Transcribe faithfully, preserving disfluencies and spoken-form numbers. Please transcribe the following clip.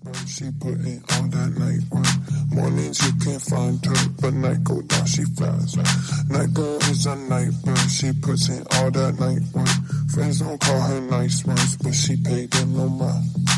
but she put in all that night work. Mornings you can't find her, but night go down, she flies. Night girl is a night bird, she puts in all that night work. Friends don't call her nice ones, but she paid them no mind.